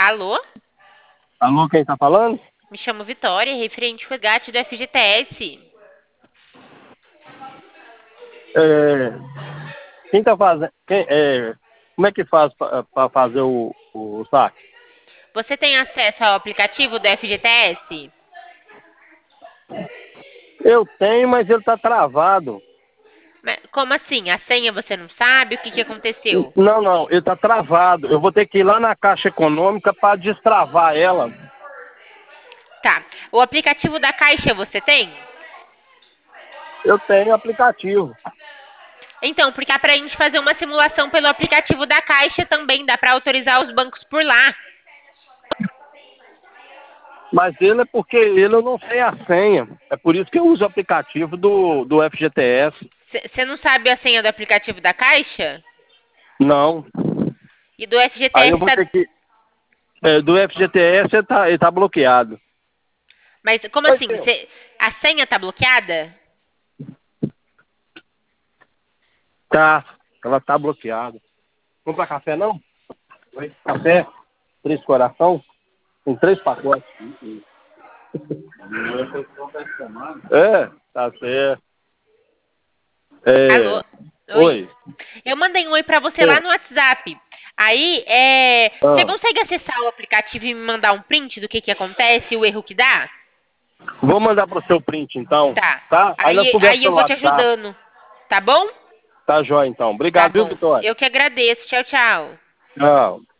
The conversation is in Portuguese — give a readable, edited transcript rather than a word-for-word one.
Alô? Alô, quem tá falando? Me chamo Vitória, referente ao resgate do FGTS. É, quem tá fazendo? Como é que faz para fazer o saque? Você tem acesso ao aplicativo do FGTS? Eu tenho, mas ele tá travado. Como assim? A senha você não sabe? O que aconteceu? Não, não, ele tá travado. Eu vou ter que ir lá na Caixa Econômica para destravar ela. Tá. O aplicativo da Caixa você tem? Eu tenho aplicativo. Então, porque é pra gente fazer uma simulação pelo aplicativo da Caixa também, dá pra autorizar os bancos por lá. Mas ele é porque ele eu não sei a senha. É por isso que eu uso o aplicativo do FGTS. Você não sabe a senha do aplicativo da Caixa? Não. E do Aí eu FGTS vou tá... ter que. Do FGTS ele tá bloqueado. Mas como Oi, assim? seu. A senha tá bloqueada? Tá. Ela tá bloqueada. Comprar café não? Oi? Café? 3 coração? Tem 3 pacotes. É, tá certo. Alô? É. Oi. Oi. Eu mandei um oi pra você lá Sim. no WhatsApp. Aí, você Ah, consegue acessar o aplicativo e me mandar um print do que acontece, o erro que dá? vou mandar pro seu print então, Tá. tá? Aí nós Aí conversamos eu pelo vou te WhatsApp. ajudando. Tá bom? Tá jóia então. Tá Obrigado, viu, bom. Vitória? Eu que agradeço. Tchau, tchau. Tchau.